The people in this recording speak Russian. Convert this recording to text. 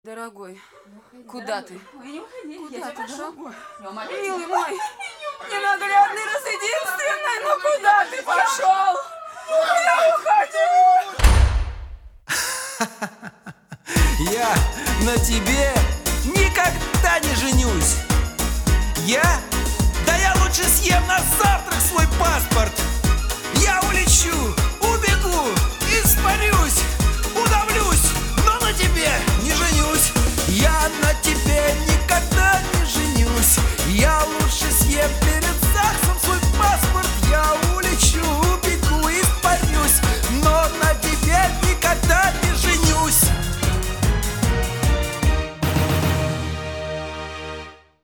Дорогой, уходи, куда дорогой. ты? Ой, не уходи, Куда я ты, тебя прошу. дорогой? Я умоляю Милый тебя. мой, ненаглядный раз единственный, ну куда ты пошел? Я уходил! Я на тебе никогда не женюсь. Да я лучше съем на завтрак свой паспорт.